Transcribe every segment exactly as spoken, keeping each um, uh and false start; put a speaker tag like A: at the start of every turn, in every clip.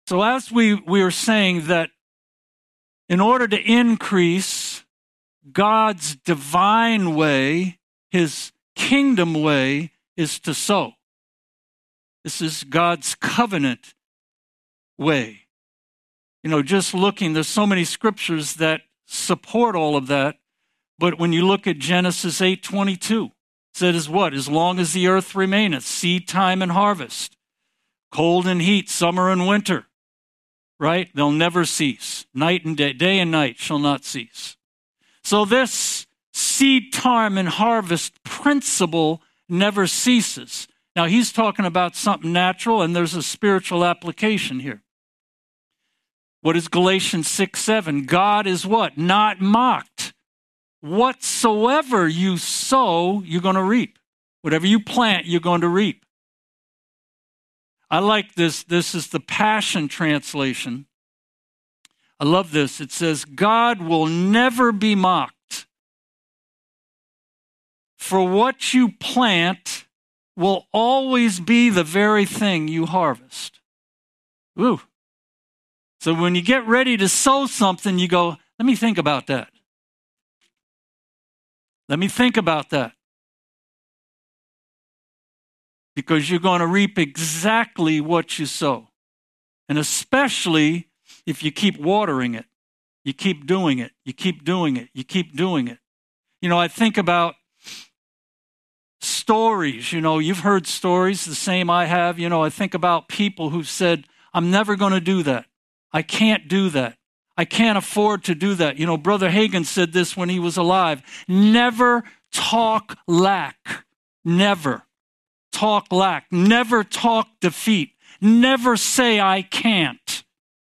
A: So as we, we were saying that in order to increase God's divine way, his kingdom way, is to sow. This is God's covenant way. You know, just looking, there's so many scriptures that support all of that. But when you look at Genesis eight twenty-two, it says what? As long as the earth remaineth, seed time and harvest, cold and heat, summer and winter, right? They'll never cease. Night and day, day and night shall not cease. So this seed time and harvest principle never ceases. Now he's talking about something natural, and there's a spiritual application here. What is Galatians six seven? God is what? Not mocked. Whatsoever you sow, you're going to reap. Whatever you plant, you're going to reap. I like this. This is the Passion Translation. I love this. It says, God will never be mocked. For what you plant will always be the very thing you harvest. Ooh. So when you get ready to sow something, you go, let me think about that. Let me think about that. Because you're going to reap exactly what you sow. And especially if you keep watering it, you keep doing it, you keep doing it, you keep doing it. You know, I think about stories. You know, you've heard stories, the same I have. You know, I think about people who've said, I'm never going to do that. I can't do that. I can't afford to do that. You know, Brother Hagin said this when he was alive. Never talk lack. Never talk lack. Never talk defeat. Never say I can't.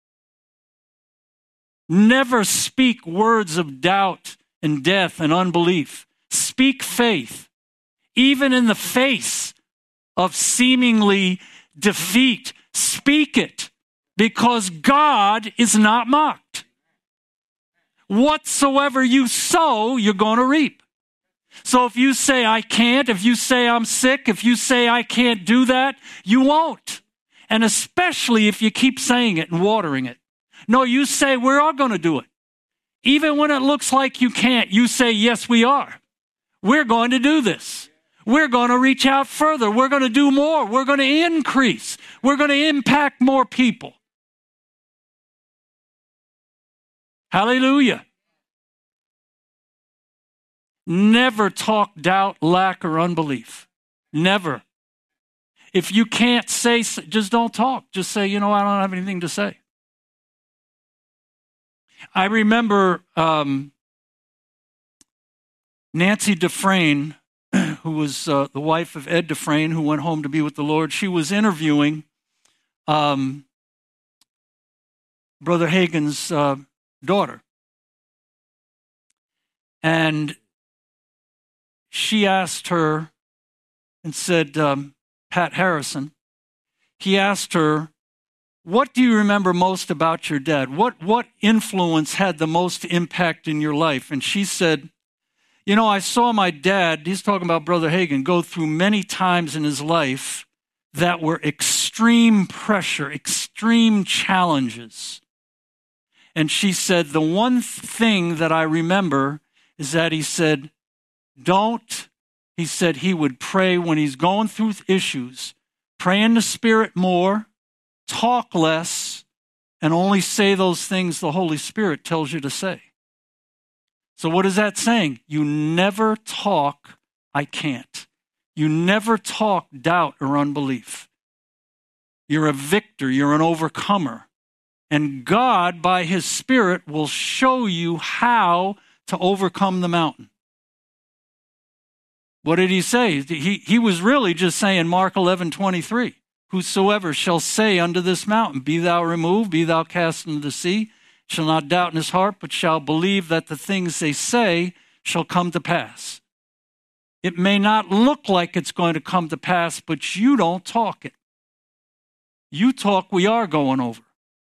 A: Never speak words of doubt and death and unbelief. Speak faith. Even in the face of seemingly defeat, speak it. Because God is not mocked. Whatsoever you sow, you're going to reap. So if you say, I can't, if you say I'm sick, if you say I can't do that, you won't. And especially if you keep saying it and watering it. No, you say, we're all going to do it. Even when it looks like you can't, you say, yes, we are. We're going to do this. We're going to reach out further. We're going to do more. We're going to increase. We're going to impact more people. Hallelujah. Never talk doubt, lack, or unbelief. Never. If you can't say, just don't talk. Just say, you know, I don't have anything to say. I remember um, Nancy Dufresne, who was uh, the wife of Ed Dufresne, who went home to be with the Lord. She was interviewing um, Brother Hagin's uh, daughter. And she asked her and said, um, Pat Harrison, he asked her, what do you remember most about your dad? What, what influence had the most impact in your life? And she said, you know, I saw my dad, he's talking about Brother Hagin, go through many times in his life that were extreme pressure, extreme challenges. And she said, the one thing that I remember is that he said, don't, he said he would pray when he's going through issues, pray in the Spirit more, talk less, and only say those things the Holy Spirit tells you to say. So what is that saying? You never talk, I can't. You never talk doubt or unbelief. You're a victor, you're an overcomer. And God, by his Spirit, will show you how to overcome the mountain. What did he say? He, he was really just saying Mark eleven twenty-three. Whosoever shall say unto this mountain, be thou removed, be thou cast into the sea, shall not doubt in his heart, but shall believe that the things they say shall come to pass. It may not look like it's going to come to pass, but you don't talk it. You talk, we are going over.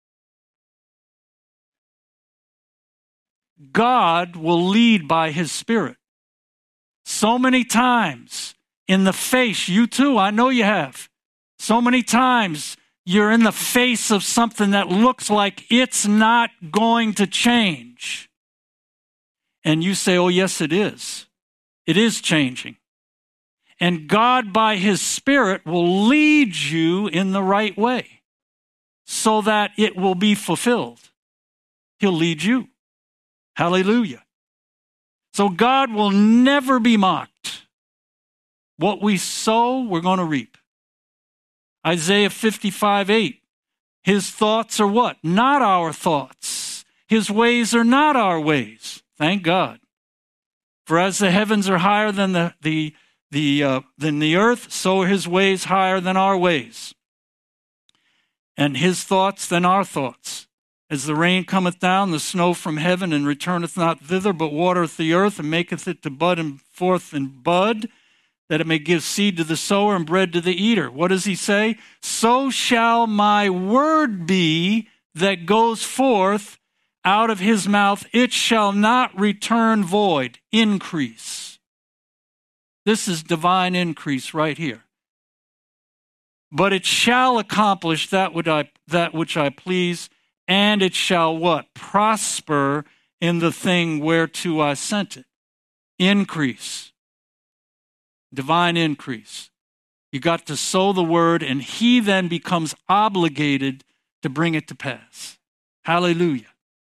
A: God will lead by his Spirit. So many times in the face, you too, I know you have. So many times you're in the face of something that looks like it's not going to change. And you say, oh, yes, it is. It is changing. And God, by his Spirit, will lead you in the right way so that it will be fulfilled. He'll lead you. Hallelujah. So God will never be mocked. What we sow, we're going to reap. Isaiah fifty-five eight. His thoughts are what? Not our thoughts. His ways are not our ways. Thank God. For as the heavens are higher than the, the, the, uh, than the earth, so are his ways higher than our ways. And his thoughts than our thoughts. As the rain cometh down, the snow from heaven, and returneth not thither, but watereth the earth, and maketh it to bud and forth and bud, that it may give seed to the sower and bread to the eater. What does he say? So shall my word be that goes forth out of his mouth. It shall not return void. Increase. This is divine increase right here. But it shall accomplish that which I, that which I please, and it shall what? Prosper in the thing whereto I sent it. Increase. Divine increase. You got to sow the word, and he then becomes obligated to bring it to pass. Hallelujah.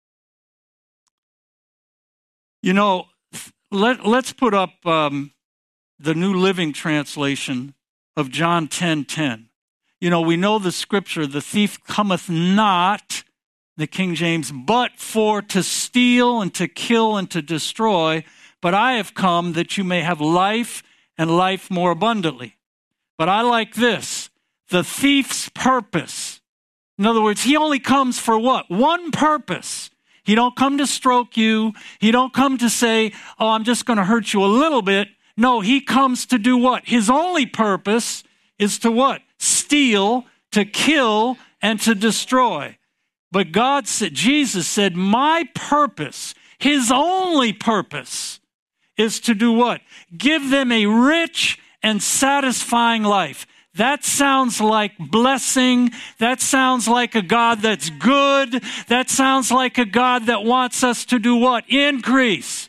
A: You know, let, let's put up um, the New Living Translation of John ten ten. You know, we know the scripture, the thief cometh not, the King James, but for to steal and to kill and to destroy. But I have come that you may have life and life more abundantly. But I like this, the thief's purpose. In other words, he only comes for what? One purpose. He don't come to stroke you. He don't come to say, oh, I'm just going to hurt you a little bit. No, he comes to do what? His only purpose is to what? Steal, to kill, and to destroy. But God said, Jesus said, my purpose, his only purpose, is to do what? Give them a rich and satisfying life. That sounds like blessing. That sounds like a God that's good. That sounds like a God that wants us to do what? Increase.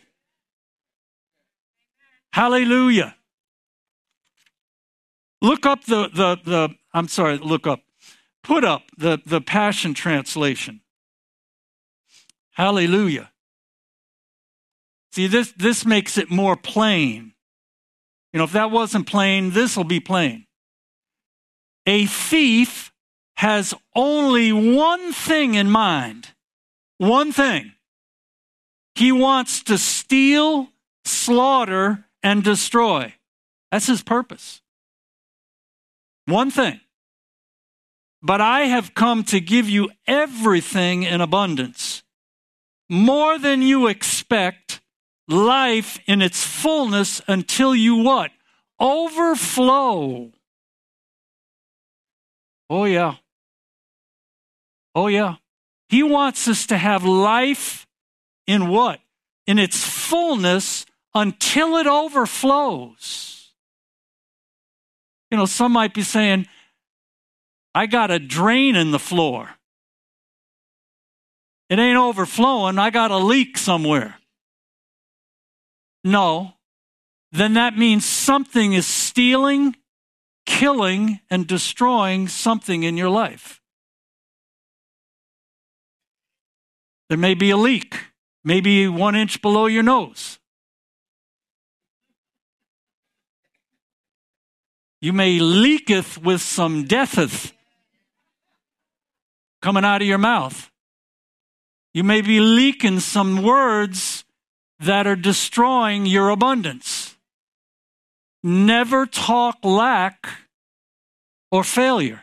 A: Hallelujah. Look up the, the, the I'm sorry, look up. Put up the, the Passion Translation. Hallelujah. See, this, this makes it more plain. You know, if that wasn't plain, this will be plain. A thief has only one thing in mind. One thing. He wants to steal, slaughter, and destroy. That's his purpose. One thing. But I have come to give you everything in abundance. More than you expect. Life in its fullness until you what? Overflow. Oh, yeah. Oh, yeah. He wants us to have life in what? In its fullness until it overflows. You know, some might be saying, I got a drain in the floor. It ain't overflowing. I got a leak somewhere. No, then that means something is stealing, killing, and destroying something in your life. There may be a leak, maybe one inch below your nose. You may leaketh with some deatheth coming out of your mouth. You may be leaking some words that are destroying your abundance. Never talk lack or failure.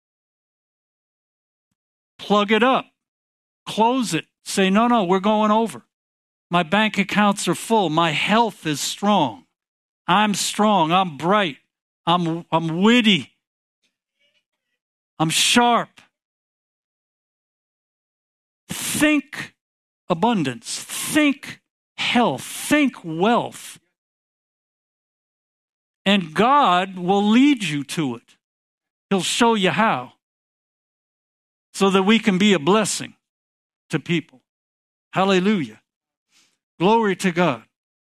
A: Plug it up. Close it. Say, no, no, we're going over. My bank accounts are full. My health is strong. I'm strong. I'm bright. I'm, I'm witty. I'm sharp. Think abundance. Think health, think wealth. And God will lead you to it. He'll show you how. so that we can be a blessing to people. Hallelujah. Glory to God.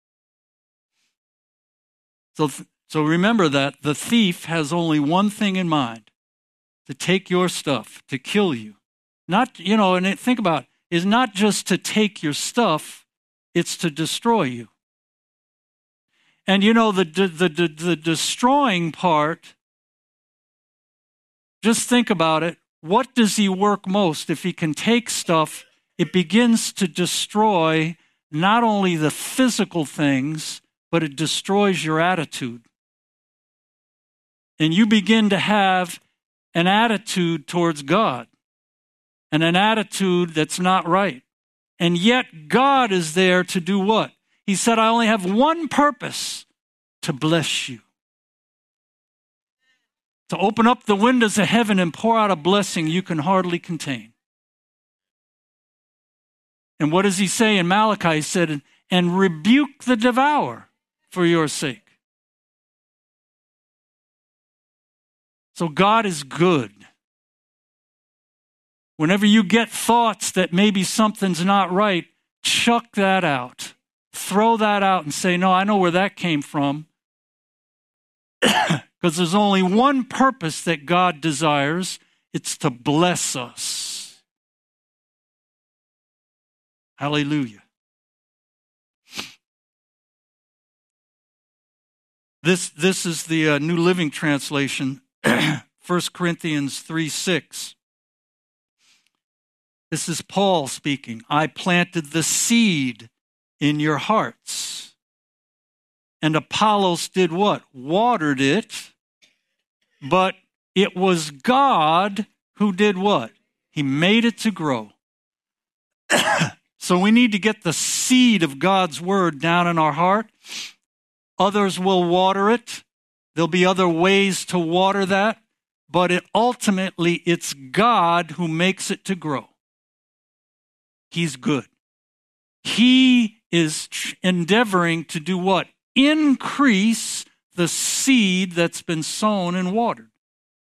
A: So, so remember that the thief has only one thing in mind: to take your stuff, to kill you. Not, you know, and think about it, it's not just to take your stuff, it's to destroy you. And you know, the, the, the, the destroying part, just think about it. What does he work most? If he can take stuff, it begins to destroy not only the physical things, but it destroys your attitude. And you begin to have an attitude towards God, and an attitude that's not right. And yet God is there to do what? He said, I only have one purpose: to bless you. To open up the windows of heaven and pour out a blessing you can hardly contain. And what does he say in Malachi? He said, and rebuke the devourer for your sake. So God is good. Whenever you get thoughts that maybe something's not right, chuck that out. Throw that out and say, no, I know where that came from. Because there's only one purpose that God desires. It's to bless us. Hallelujah. This, this is the uh, New Living Translation, First Corinthians three six. This is Paul speaking. I planted the seed in your hearts. And Apollos did what? Watered it. But it was God who did what? He made it to grow. So we need to get the seed of God's word down in our heart. Others will water it. There'll be other ways to water that. But it ultimately, it's God who makes it to grow. He's good. He is endeavoring to do what? Increase the seed that's been sown and watered.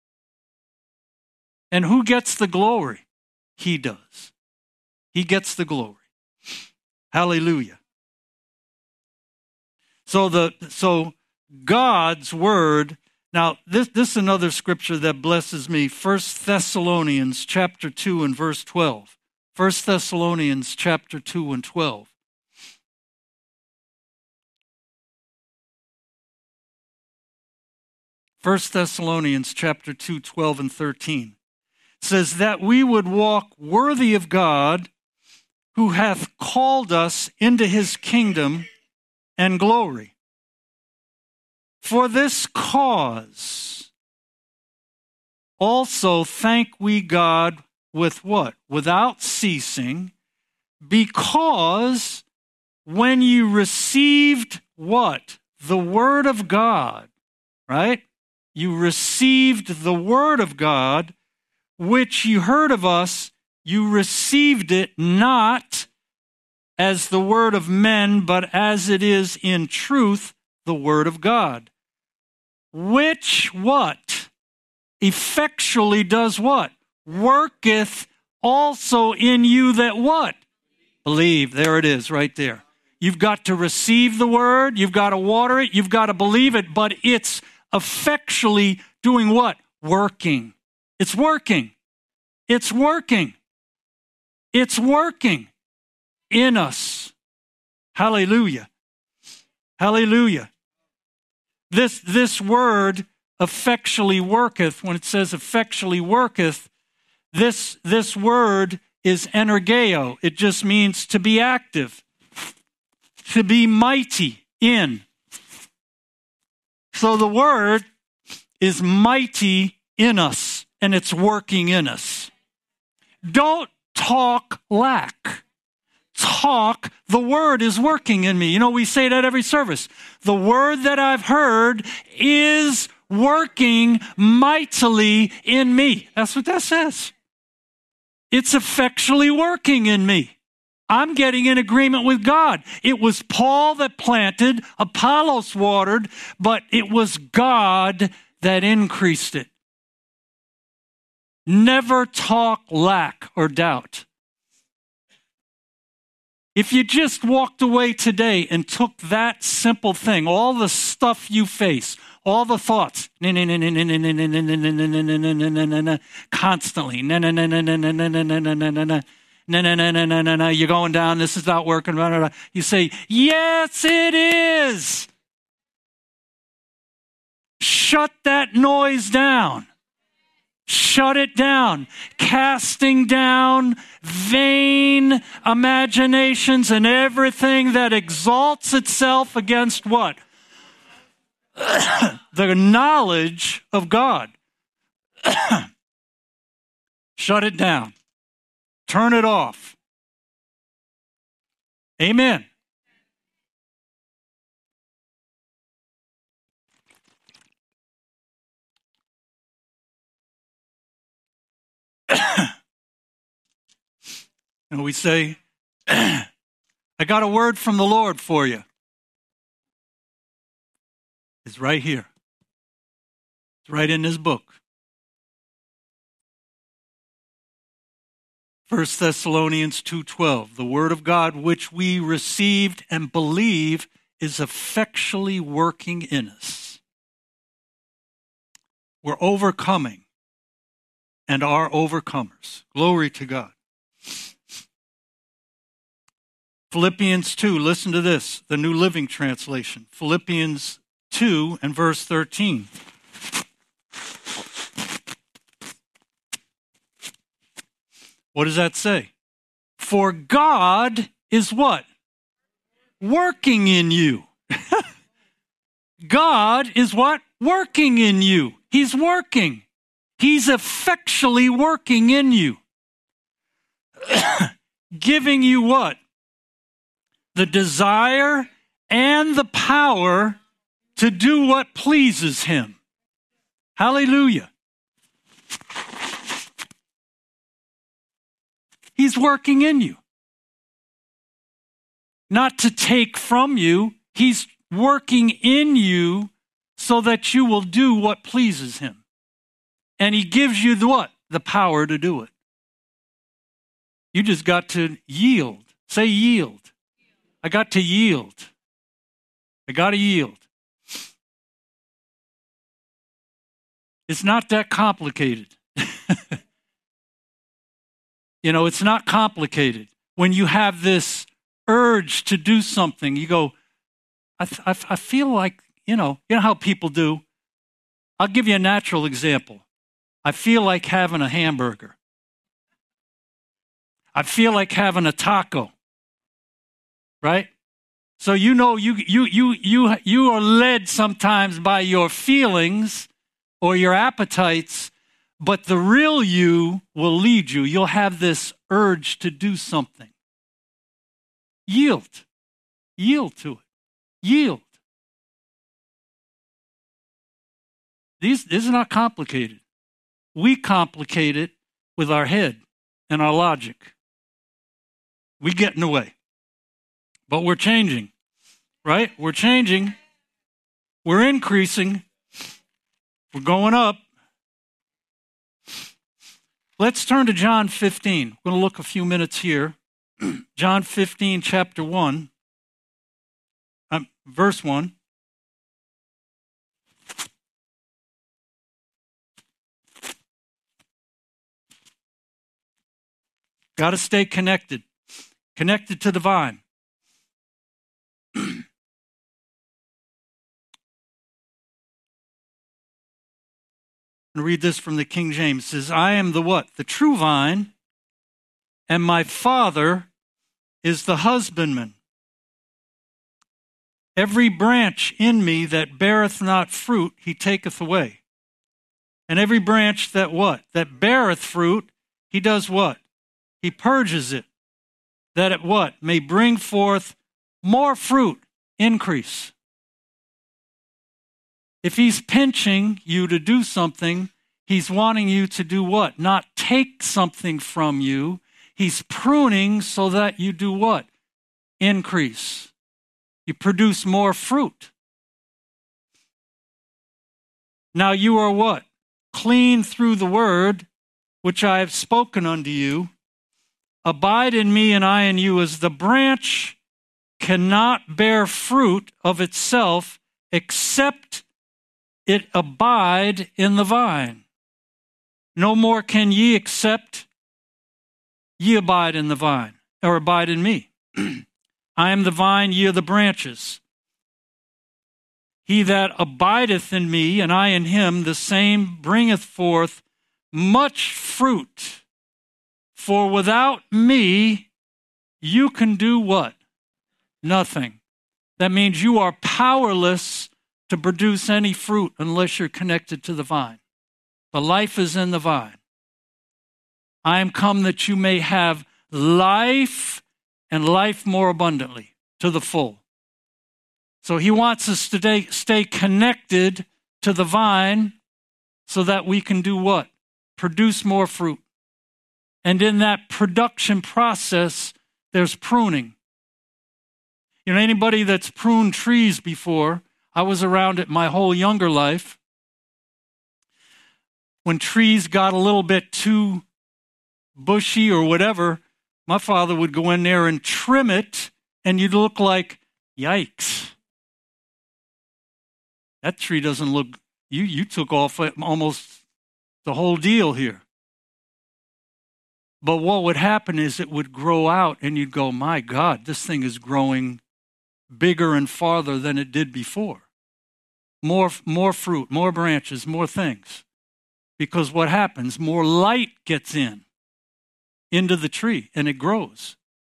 A: And who gets the glory? He does. He gets the glory. Hallelujah. So the so God's word. Now this this is another scripture that blesses me. First Thessalonians chapter two and verse twelve. First Thessalonians chapter two and twelve. First Thessalonians chapter two, twelve and thirteen. It says that we would walk worthy of God, who hath called us into his kingdom and glory. For this cause also thank we God with what? Without ceasing, because when you received what? The word of God, right? You received the word of God, which you heard of us, you received it not as the word of men, but as it is in truth, the word of God. Which what? Effectually does what? Worketh also in you that what? Believe. There it is, right there. You've got to receive the word, you've got to water it, you've got to believe it, but it's effectually doing what? Working. It's working. It's working. It's working in us. Hallelujah. Hallelujah. This, this word effectually worketh, when it says effectually worketh, this, this word is energeo. It just means to be active, to be mighty in. So the word is mighty in us, and it's working in us. Don't talk lack. Talk, the word is working in me. You know, we say that every service. The word that I've heard is working mightily in me. That's what that says. It's effectually working in me. I'm getting in agreement with God. It was Paul that planted, Apollos watered, but it was God that increased it. Never talk lack or doubt. If you just walked away today and took that simple thing, all the stuff you face, all the thoughts, constantly, you're going down, this is not working, you say, yes, it is. Shut that noise down. Shut it down. Casting down vain imaginations and everything that exalts itself against what? The knowledge of God. Shut it down. Turn it off. Amen. And we say, I got a word from the Lord for you. It's right here. It's right in this book. First Thessalonians two twelve, the word of God which we received and believe is effectually working in us. We're overcoming and are overcomers. Glory to God. Philippians two, listen to this, the New Living Translation. Philippians two and verse thirteen. What does that say? For God is what? Working in you. God is what? Working in you. He's working. He's effectually working in you. Giving you what? The desire and the power to do what pleases him. Hallelujah. He's working in you. Not to take from you. He's working in you so that you will do what pleases him. And he gives you the what? The power to do it. You just got to yield. Say yield. I got to yield. I got to yield. It's not that complicated. You know, it's not complicated. When you have this urge to do something, you go, I, th- I, f- I feel like, you know, you know how people do. I'll give you a natural example. I feel like having a hamburger. I feel like having a taco. Right? So you know you you you you you are led sometimes by your feelings or your appetites, but the real you will lead you. You'll have this urge to do something. Yield. Yield to it. Yield. These this is not complicated. We complicate it with our head and our logic. We get in the way. But we're changing, right? We're changing. We're increasing. We're going up. Let's turn to John fifteen. We're going to look a few minutes here. John fifteen, chapter one, um, verse one. Got to stay connected. Connected to the vine. And read this from the King James. It says, I am the what? The true vine, and my Father is the husbandman. Every branch in me that beareth not fruit, he taketh away. And every branch that what? That beareth fruit, he does what? He purges it, that it what? May bring forth more fruit, increase. If he's pinching you to do something, he's wanting you to do what? Not take something from you. He's pruning so that you do what? Increase. You produce more fruit. Now you are what? Clean through the word which I have spoken unto you. Abide in me, and I in you, as the branch cannot bear fruit of itself except it abide in the vine. No more can ye except ye abide in the vine, or abide in me. I am the vine, ye are the branches. He that abideth in me, and I in him, the same bringeth forth much fruit. For without me, you can do what? Nothing. That means you are powerless to produce any fruit unless you're connected to the vine. The life is in the vine. I am come that you may have life and life more abundantly, to the full. So he wants us to stay, stay connected to the vine so that we can do what? Produce more fruit. And in that production process, there's pruning. You know, anybody that's pruned trees before, I was around it my whole younger life. When trees got a little bit too bushy or whatever, my father would go in there and trim it, and you'd look like, yikes. That tree doesn't look, you, you took off almost the whole deal here. But what would happen is it would grow out, and you'd go, my God, this thing is growing bigger and farther than it did before. More, more fruit, more branches, more things. Because what happens, more light gets in, into the tree, and it grows.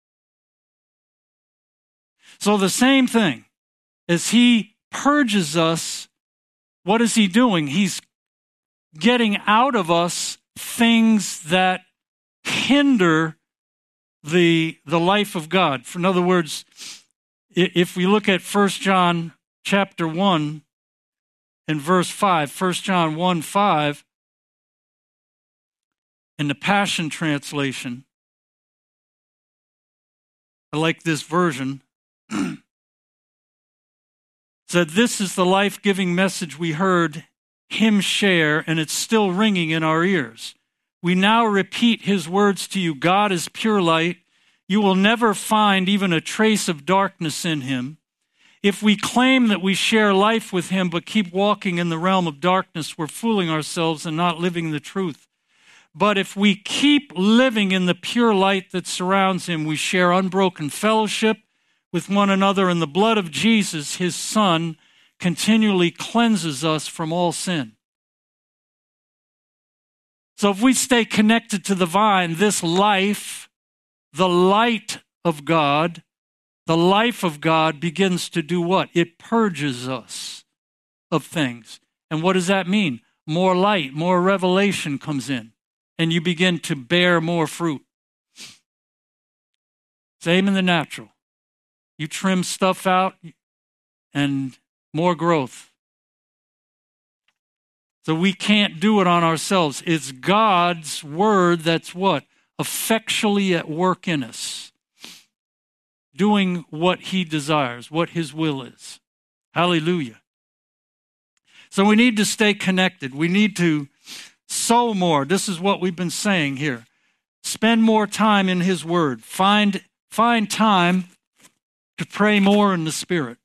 A: So the same thing, as he purges us, what is he doing? He's getting out of us things that hinder the, the life of God. In other words, if we look at First John chapter one and verse five, First John one five, in the Passion Translation, I like this version, said, this is the life-giving message we heard him share, and it's still ringing in our ears. We now repeat his words to you. God is pure light. You will never find even a trace of darkness in him. If we claim that we share life with him but keep walking in the realm of darkness, we're fooling ourselves and not living the truth. But if we keep living in the pure light that surrounds him, we share unbroken fellowship with one another, and the blood of Jesus, his Son, continually cleanses us from all sin. So if we stay connected to the vine, this life, the light of God, the life of God begins to do what? It purges us of things. And what does that mean? More light, more revelation comes in, and you begin to bear more fruit. Same in the natural. You trim stuff out and more growth. So we can't do it on ourselves. It's God's word that's what? Effectually at work in us. Doing what he desires, what his will is. Hallelujah. So we need to stay connected. We need to sow more. This is what we've been saying here. Spend more time in his word. Find, find time to pray more in the Spirit.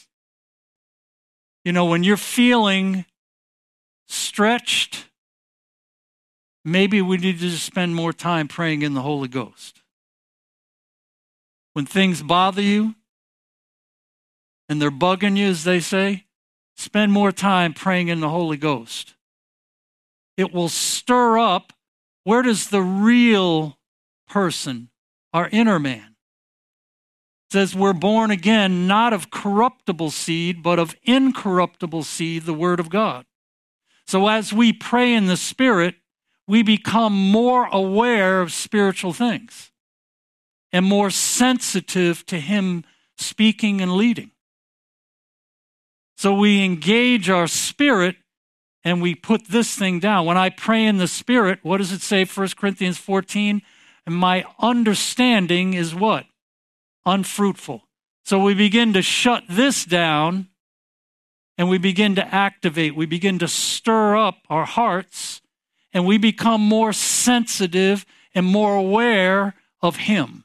A: You know, when you're feeling stretched, maybe we need to just spend more time praying in the Holy Ghost. When things bother you and they're bugging you, as they say, spend more time praying in the Holy Ghost. It will stir up, where does the real person, our inner man? It says we're born again, not of corruptible seed, but of incorruptible seed, the Word of God. So as we pray in the Spirit, we become more aware of spiritual things and more sensitive to him speaking and leading. So we engage our spirit and we put this thing down. When I pray in the Spirit, what does it say, First Corinthians fourteen? And my understanding is what? Unfruitful. So we begin to shut this down and we begin to activate. We begin to stir up our hearts and we become more sensitive and more aware of Him.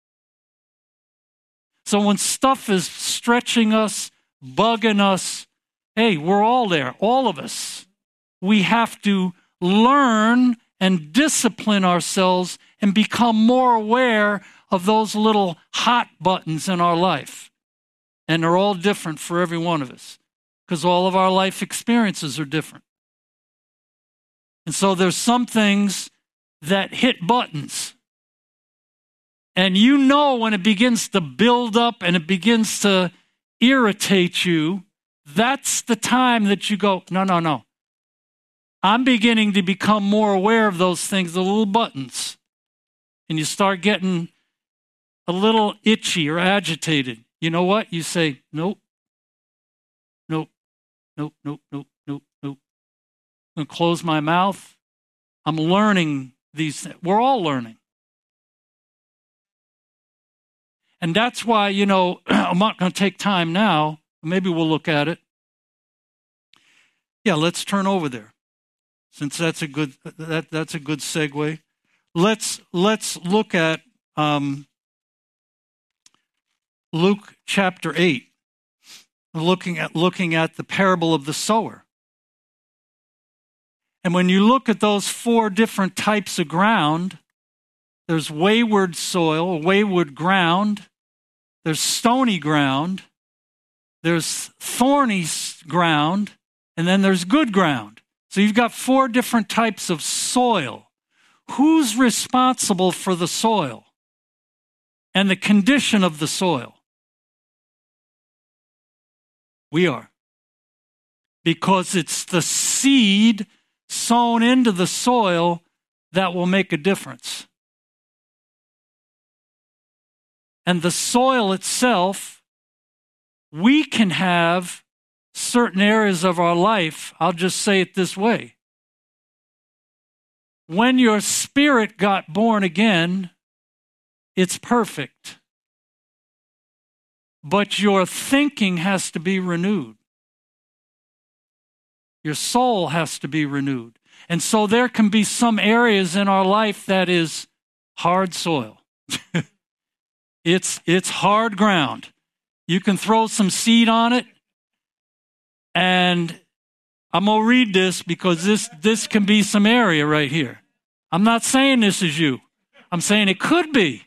A: So when stuff is stretching us, bugging us, hey, we're all there, all of us. We have to learn and discipline ourselves and become more aware of those little hot buttons in our life. And they're all different for every one of us because all of our life experiences are different. And so there's some things that hit buttons. And you know when it begins to build up and it begins to irritate you, that's the time that you go, no, no, no. I'm beginning to become more aware of those things, the little buttons. And you start getting a little itchy or agitated. You know what? You say, nope, nope, nope, nope, nope, nope, nope. I'm going to close my mouth. I'm learning these things. We're all learning. And that's why, you know, I'm not going to take time now. Maybe we'll look at it. Yeah, let's turn over there. Since that's a good that that's a good segue. Let's let's look at um, Luke chapter eight. Looking at looking at the parable of the sower. And when you look at those four different types of ground, there's wayward soil, wayward ground, there's stony ground, there's thorny ground, and then there's good ground. So you've got four different types of soil. Who's responsible for the soil and the condition of the soil? We are. Because it's the seed sown into the soil that will make a difference. And the soil itself, we can have certain areas of our life, I'll just say it this way. When your spirit got born again, it's perfect. But your thinking has to be renewed. Your soul has to be renewed. And so there can be some areas in our life that is hard soil. it's, it's hard ground. You can throw some seed on it. And I'm going to read this because this, this can be some area right here. I'm not saying this is you. I'm saying it could be.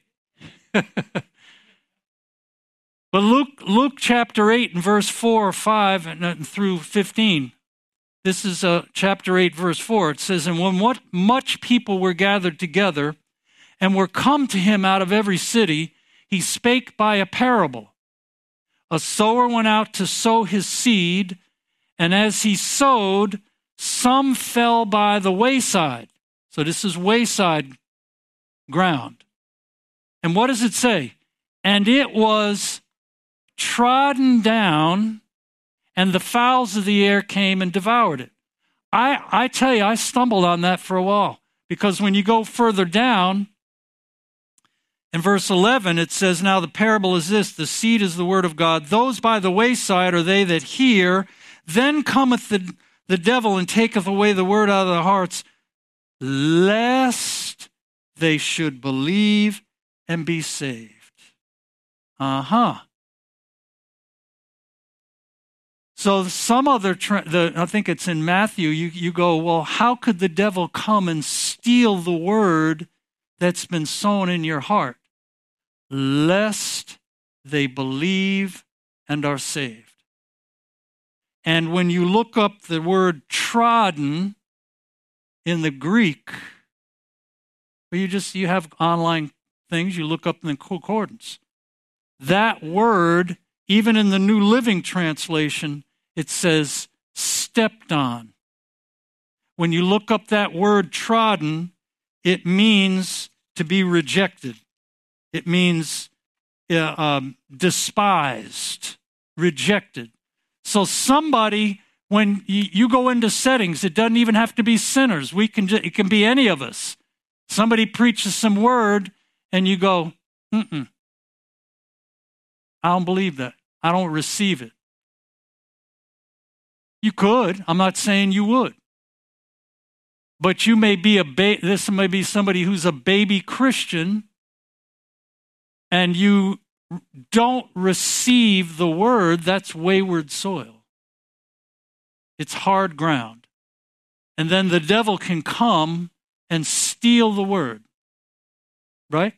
A: But Luke, Luke chapter eight and verse four or five and through fifteen, this is uh, chapter eight, verse four. It says, and when what much people were gathered together and were come to him out of every city, he spake by a parable. A sower went out to sow his seed, and as he sowed, some fell by the wayside. So this is wayside ground. And what does it say? And it was trodden down, and the fowls of the air came and devoured it. I, I tell you, I stumbled on that for a while, because when you go further down, in verse eleven, it says, now the parable is this, the seed is the word of God. Those by the wayside are they that hear, then cometh the, the devil and taketh away the word out of their hearts, lest they should believe and be saved. Uh-huh. So some other, the, I think it's in Matthew, you, you go, well, how could the devil come and steal the word that's been sown in your heart? Lest they believe and are saved. And when you look up the word trodden in the Greek, well, you just, you have online things, you look up in the concordance. That word, even in the New Living Translation, it says stepped on. When you look up that word trodden, it means to be rejected. It means uh, um, despised, rejected. So somebody, when you, you go into settings, it doesn't even have to be sinners. We can. It can be any of us. Somebody preaches some word, and you go, mm-mm. I don't believe that. I don't receive it. You could. I'm not saying you would. But you may be a ba- this may be somebody who's a baby Christian, and you don't receive the word. That's wayward soil. It's hard ground. And then the devil can come and steal the word. Right?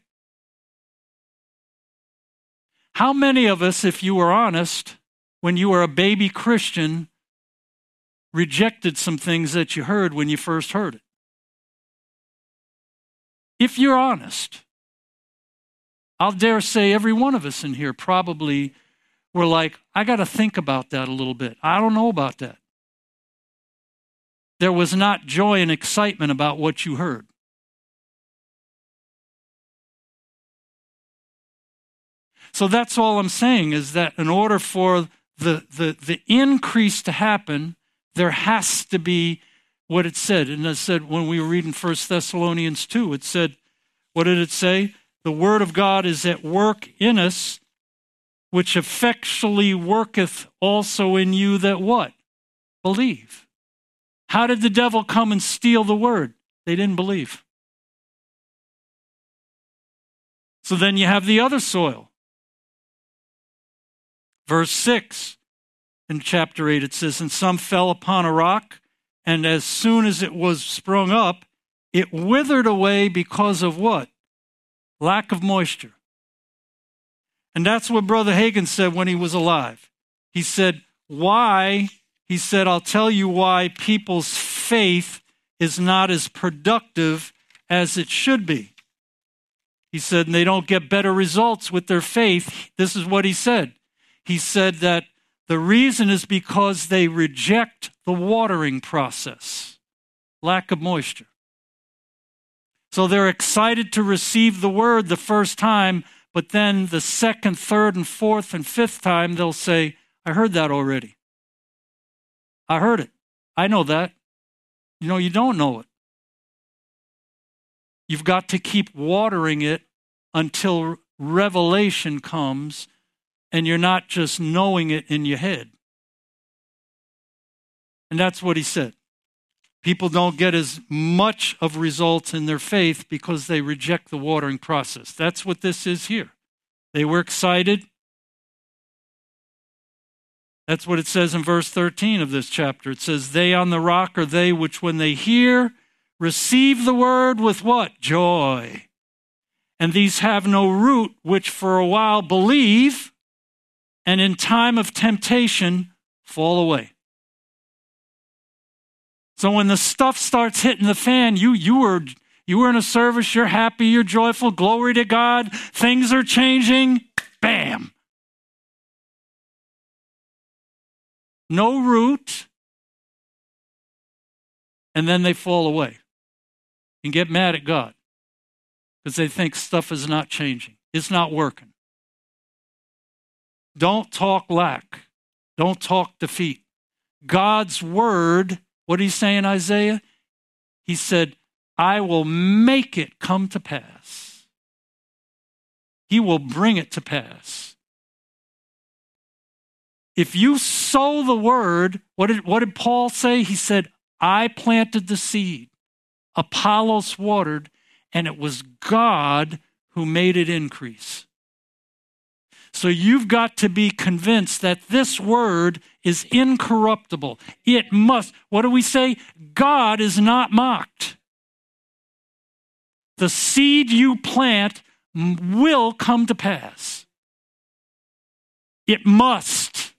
A: How many of us, if you were honest, when you were a baby Christian, rejected some things that you heard when you first heard it? If you're honest, I'll dare say every one of us in here probably were like, I got to think about that a little bit. I don't know about that. There was not joy and excitement about what you heard. So that's all I'm saying, is that in order for the, the, the increase to happen, there has to be what it said. And it said when we were reading First Thessalonians two, it said, what did it say? The word of God is at work in us, which effectually worketh also in you that what? Believe. How did the devil come and steal the word? They didn't believe. So then you have the other soil. Verse six in chapter eight, it says, and some fell upon a rock, and as soon as it was sprung up, it withered away because of what? Lack of moisture. And that's what Brother Hagin said when he was alive. He said, why? He said, I'll tell you why people's faith is not as productive as it should be. He said, and they don't get better results with their faith. This is what he said. He said that the reason is because they reject the watering process, lack of moisture. So they're excited to receive the word the first time, but then the second, third, and fourth, and fifth time, they'll say, I heard that already. I heard it. I know that. You know, you don't know it. You've got to keep watering it until revelation comes, and you're not just knowing it in your head. And that's what he said. People don't get as much of results in their faith because they reject the watering process. That's what this is here. They were excited. That's what it says in verse thirteen of this chapter. It says, they on the rock are they which when they hear, receive the word with what? Joy. And these have no root, which for a while believe, and in time of temptation, fall away. So when the stuff starts hitting the fan, you, you, were, you were in a service, you're happy, you're joyful, glory to God, things are changing, bam. No root, and then they fall away and get mad at God because they think stuff is not changing. It's not working. Don't talk lack. Don't talk defeat. God's word, what did he say in Isaiah? He said, I will make it come to pass. He will bring it to pass. If you sow the word, what did, what did Paul say? He said, I planted the seed, Apollos watered, and it was God who made it increase. So you've got to be convinced that this word is incorruptible. It must. What do we say? God is not mocked. The seed you plant will come to pass. It must.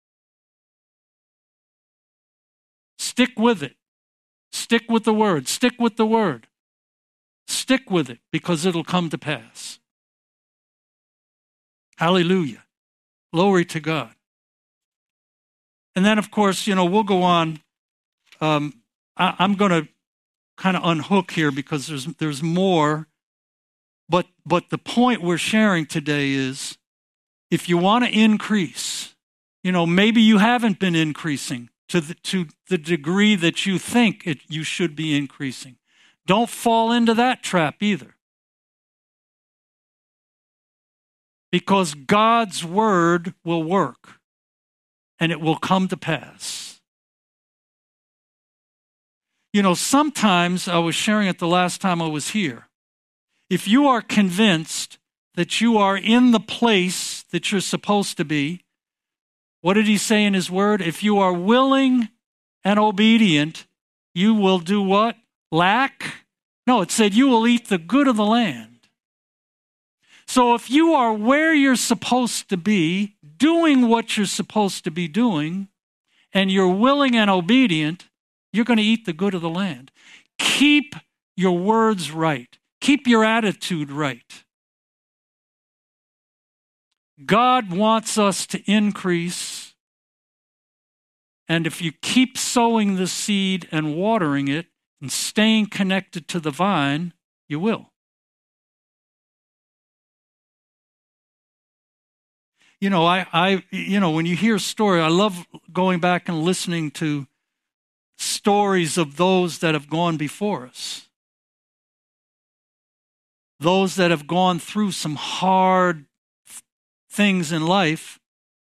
A: Stick with it. Stick with the word. Stick with the word. Stick with it because it'll come to pass. Hallelujah. Glory to God. And then, of course, you know, we'll go on. Um, I, I'm going to kind of unhook here because there's there's more. But but the point we're sharing today is if you want to increase, you know, maybe you haven't been increasing to the, to the degree that you think it, you should be increasing. Don't fall into that trap either. Because God's word will work and it will come to pass. You know, sometimes, I was sharing it the last time I was here, if you are convinced that you are in the place that you're supposed to be, what did he say in his word? If you are willing and obedient, you will do what? Lack? No, it said you will eat the good of the land. So if you are where you're supposed to be, doing what you're supposed to be doing, and you're willing and obedient, you're going to eat the good of the land. Keep your words right. Keep your attitude right. God wants us to increase, and if you keep sowing the seed and watering it and staying connected to the vine, you will. You know, I, I, you know, when you hear a story, I love going back and listening to stories of those that have gone before us. Those that have gone through some hard things in life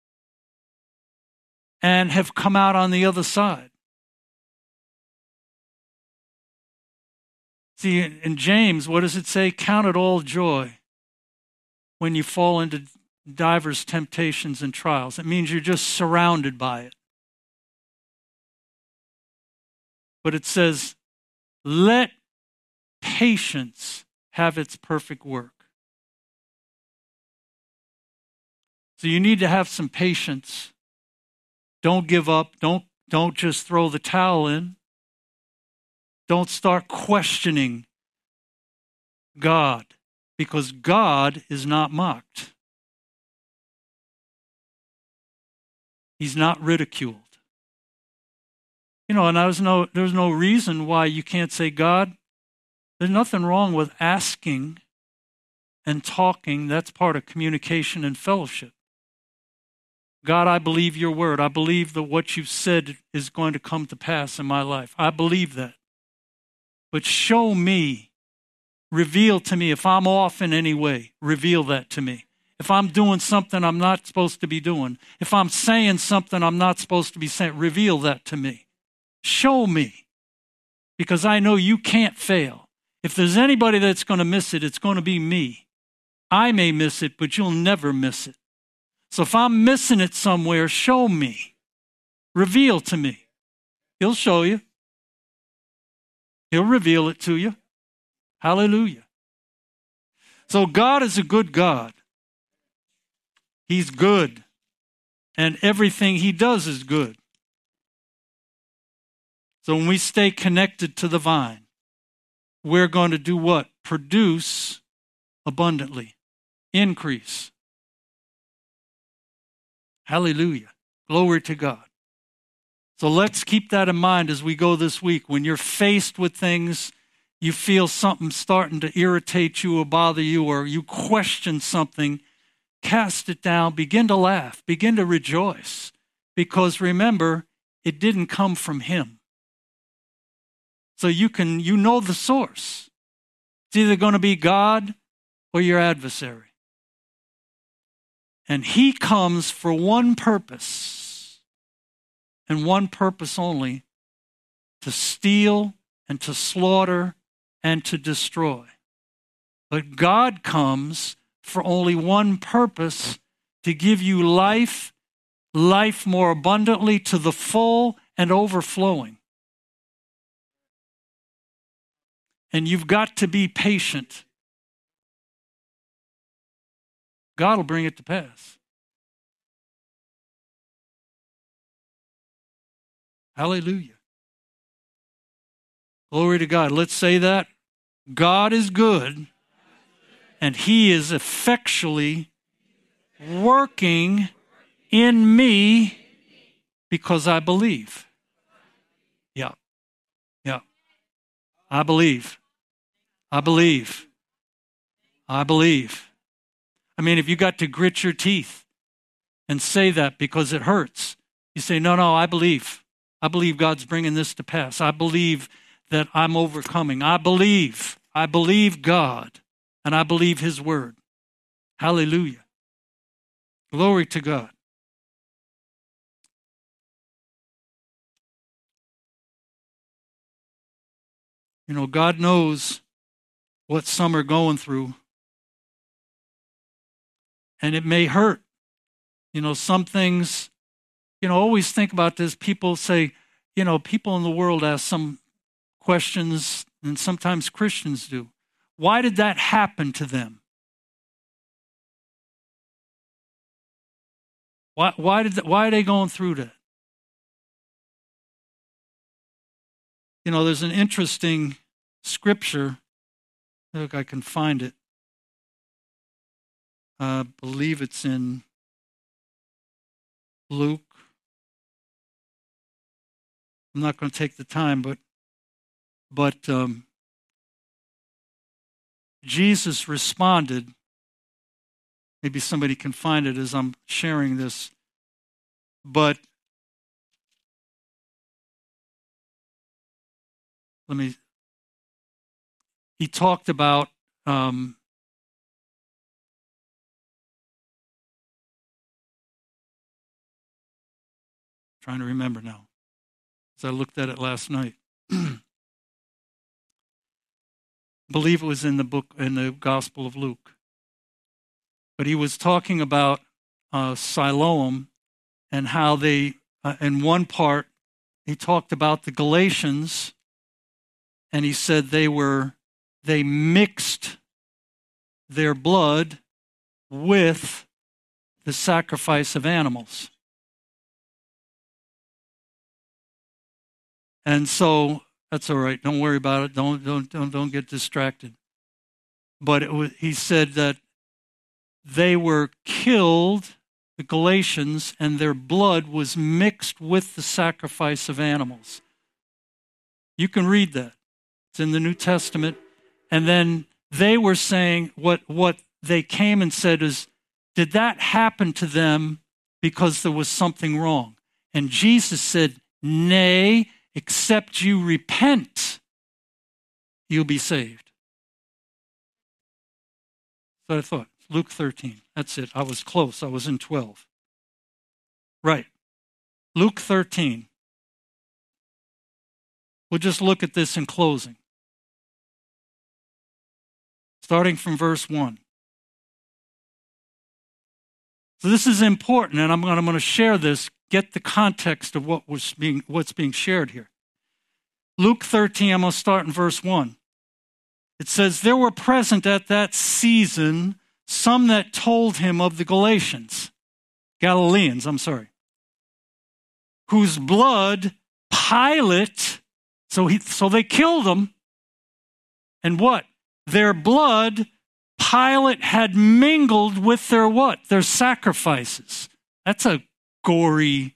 A: and have come out on the other side. See, in James, what does it say? Count it all joy when you fall into divers temptations and trials. It means you're just surrounded by it. But it says, let patience have its perfect work. So you need to have some patience. Don't give up. Don't, don't just throw the towel in. Don't start questioning God, because God is not mocked. He's not ridiculed. You know, and there's no, there's no reason why you can't say, God, there's nothing wrong with asking and talking. That's part of communication and fellowship. God, I believe your word. I believe that what you've said is going to come to pass in my life. I believe that. But show me, reveal to me if I'm off in any way, reveal that to me. If I'm doing something I'm not supposed to be doing, if I'm saying something I'm not supposed to be saying, reveal that to me. Show me, because I know you can't fail. If there's anybody that's going to miss it, it's going to be me. I may miss it, but you'll never miss it. So if I'm missing it somewhere, show me. Reveal to me. He'll show you. He'll reveal it to you. Hallelujah. So God is a good God. He's good. And everything he does is good. So when we stay connected to the vine, we're going to do what? Produce abundantly. Increase. Hallelujah. Glory to God. So let's keep that in mind as we go this week. When you're faced with things, you feel something starting to irritate you or bother you, or you question something, cast it down, begin to laugh, begin to rejoice. Because remember, it didn't come from him. So you can, you know the source. It's either going to be God or your adversary. And he comes for one purpose, and one purpose only, to steal and to slaughter and to destroy. But God comes for only one purpose, to give you life, life more abundantly, to the full and overflowing. And you've got to be patient. God will bring it to pass. Hallelujah. Glory to God. Let's say that. God is good, and he is effectually working in me because I believe. Yeah. Yeah. I believe. I believe. I believe. I mean, if you got to grit your teeth and say that because it hurts, you say, no, no, I believe. I believe God's bringing this to pass. I believe that I'm overcoming. I believe. I believe God, and I believe his word. Hallelujah. Glory to God. You know, God knows what some are going through. And it may hurt. You know, some things, you know, always think about this. People say, you know, people in the world ask some questions, and sometimes Christians do. Why did that happen to them? Why, why, did, why are they going through that? You know, there's an interesting scripture. Look, I can find it. I believe it's in Luke. I'm not going to take the time, but but um, Jesus responded. Maybe somebody can find it as I'm sharing this. But let me. He talked about. Um, trying to remember now, because I looked at it last night. I believe it was in the book, in the Gospel of Luke. But he was talking about uh, Siloam and how they, uh, in one part, he talked about the Galatians, and he said they were, they mixed their blood with the sacrifice of animals. And so that's all right. Don't worry about it. Don't don't don't don't get distracted. But it was, he said that they were killed, the Galatians, and their blood was mixed with the sacrifice of animals. You can read that. It's in the New Testament. And then they were saying what what they came and said is, did that happen to them because there was something wrong? And Jesus said, nay, except you repent, you'll be saved. So I thought, Luke thirteen. That's it. I was close. I was in twelve. Right. Luke thirteen. We'll just look at this in closing. Starting from verse one. So this is important, and I'm going, I'm going to share this, get the context of what was being, what's being shared here. Luke thirteen, I'm going to start in verse one. It says, there were present at that season some that told him of the Galatians, Galileans, I'm sorry, whose blood Pilate, so he, so they killed them, and what? Their blood Pilate had mingled with their what? Their sacrifices. That's a gory,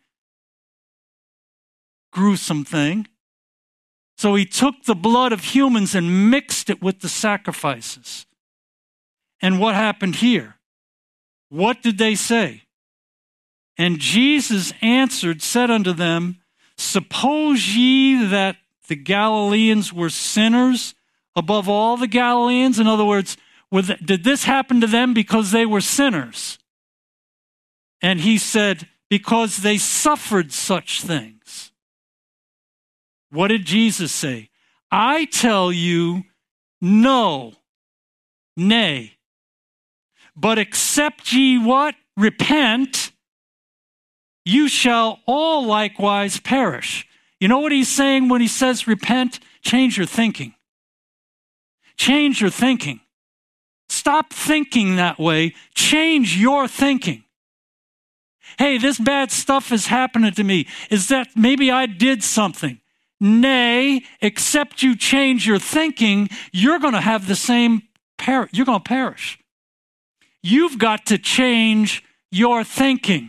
A: gruesome thing. So he took the blood of humans and mixed it with the sacrifices. And what happened here? What did they say? And Jesus answered, said unto them, suppose ye that the Galileans were sinners above all the Galileans? In other words, did this happen to them because they were sinners? And he said, because they suffered such things. What did Jesus say? I tell you, no, nay. But except ye what? Repent, you shall all likewise perish. You know what he's saying when he says repent? Change your thinking. Change your thinking. Stop thinking that way. Change your thinking. Hey, this bad stuff is happening to me. Is that maybe I did something? Nay, except you change your thinking, you're going to have the same, per- you're going to perish. You've got to change your thinking.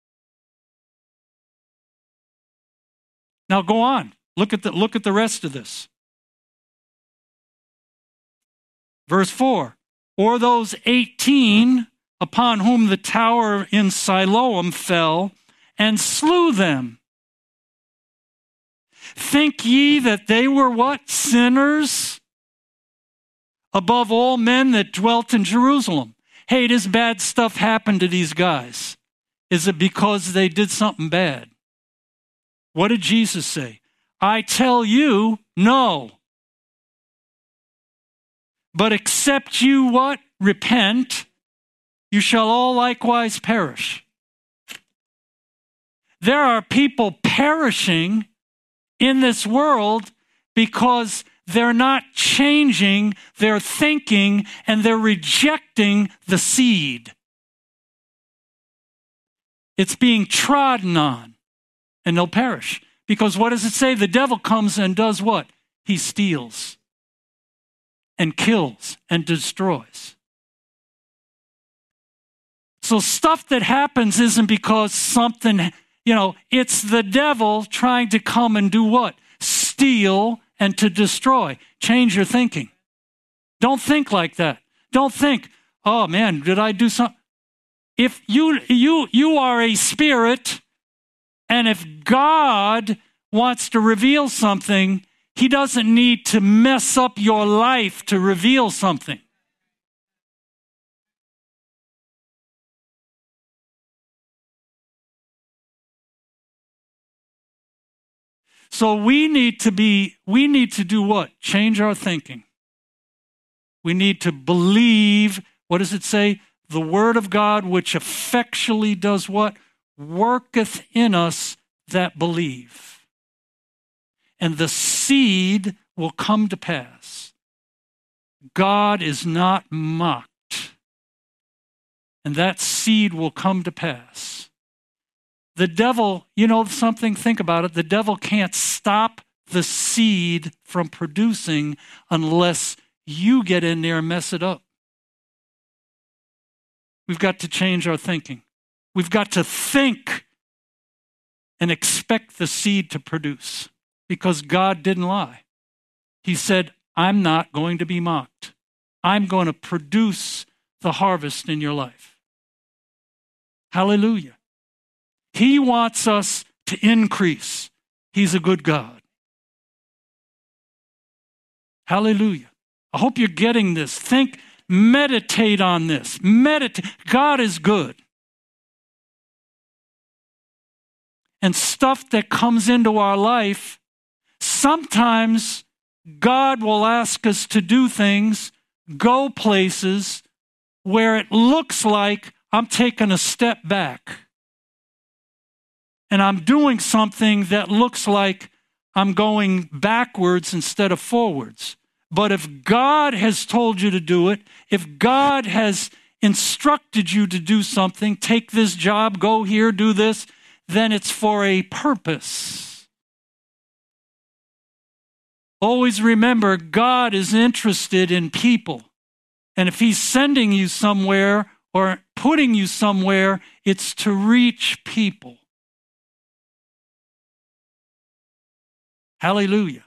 A: Now go on. Look at the, look at the rest of this. Verse four. Or those eighteen upon whom the tower in Siloam fell and slew them. Think ye that they were what? Sinners above all men that dwelt in Jerusalem. Hey, this bad stuff happened to these guys. Is it because they did something bad? What did Jesus say? I tell you, no. But except you what? Repent, you shall all likewise perish. There are people perishing in this world because they're not changing their thinking and they're rejecting the seed. It's being trodden on and they'll perish. Because what does it say? The devil comes and does what? He steals and kills and destroys. So stuff that happens isn't because something, you know, it's the devil trying to come and do what? Steal and to destroy. Change your thinking. Don't think like that. Don't think, oh man, did I do something? If you you you are a spirit, and if God wants to reveal something, he doesn't need to mess up your life to reveal something. So we need to be, we need to do what? Change our thinking. We need to believe, what does it say? The word of God, which effectually does what? Worketh in us that believe. And the seed will come to pass. God is not mocked. And that seed will come to pass. The devil, you know something, think about it. The devil can't stop the seed from producing unless you get in there and mess it up. We've got to change our thinking. We've got to think and expect the seed to produce because God didn't lie. He said, I'm not going to be mocked. I'm going to produce the harvest in your life. Hallelujah. He wants us to increase. He's a good God. Hallelujah. I hope you're getting this. Think, meditate on this. Meditate. God is good. And stuff that comes into our life, sometimes God will ask us to do things, go places where it looks like I'm taking a step back. And I'm doing something that looks like I'm going backwards instead of forwards. But if God has told you to do it, if God has instructed you to do something, take this job, go here, do this, then it's for a purpose. Always remember, God is interested in people. And if he's sending you somewhere or putting you somewhere, it's to reach people. Hallelujah.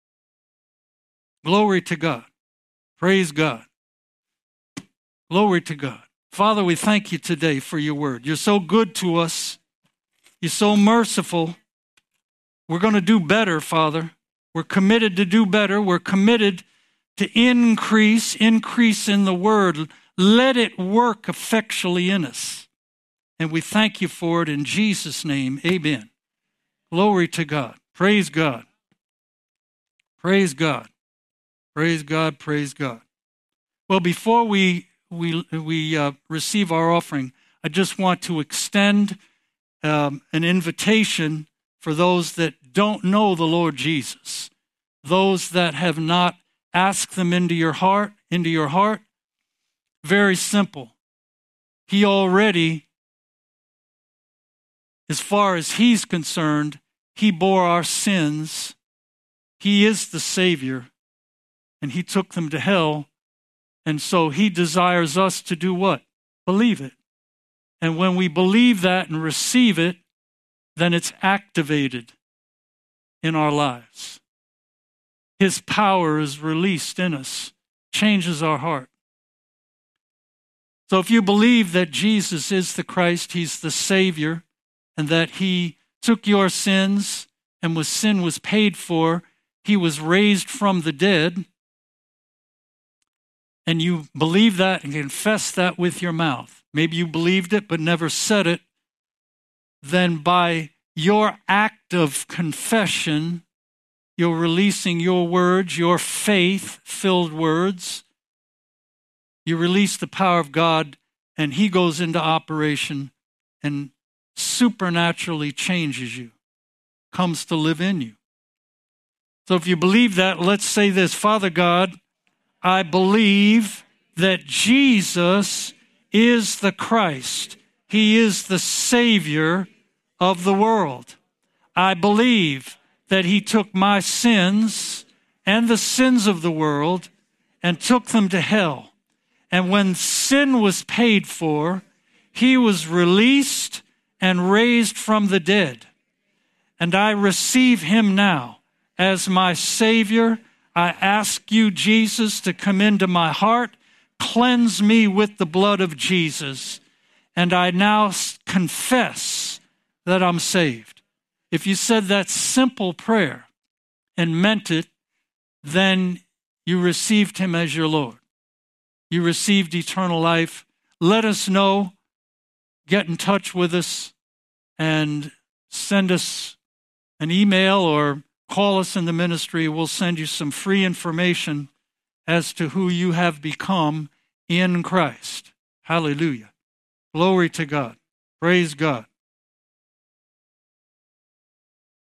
A: Glory to God. Praise God. Glory to God. Father, we thank you today for your word. You're so good to us. You're so merciful. We're going to do better, Father. We're committed to do better. We're committed to increase, increase in the word. Let it work effectually in us. And we thank you for it in Jesus' name. Amen. Glory to God. Praise God. Praise God. Praise God. Praise God. Well, before we we we uh, receive our offering, I just want to extend um, an invitation for those that don't know the Lord Jesus, those that have not asked them into your heart, into your heart. Very simple. He already, as far as he's concerned, he bore our sins. He is the Savior, and he took them to hell. And so he desires us to do what? Believe it. And when we believe that and receive it, then it's activated in our lives. His power is released in us, changes our heart. So if you believe that Jesus is the Christ, he's the Savior, and that he took your sins and was sin was paid for, he was raised from the dead, and you believe that and confess that with your mouth. Maybe you believed it but never said it. Then by your act of confession, you're releasing your words, your faith-filled words, You release the power of God, and he goes into operation and supernaturally changes you, comes to live in you. So if you believe that, let's say this: Father God, I believe that Jesus is the Christ. He is the Savior of the world. I believe that he took my sins and the sins of the world and took them to hell. And when sin was paid for, he was released and raised from the dead. And I receive him now as my Savior. I ask you, Jesus, to come into my heart, cleanse me with the blood of Jesus, and I now confess that I'm saved. If you said that simple prayer and meant it, then you received him as your Lord. You received eternal life. Let us know. Get in touch with us and send us an email or call us in the ministry. We'll send you some free information as to who you have become in Christ. Hallelujah. Glory to God. Praise God.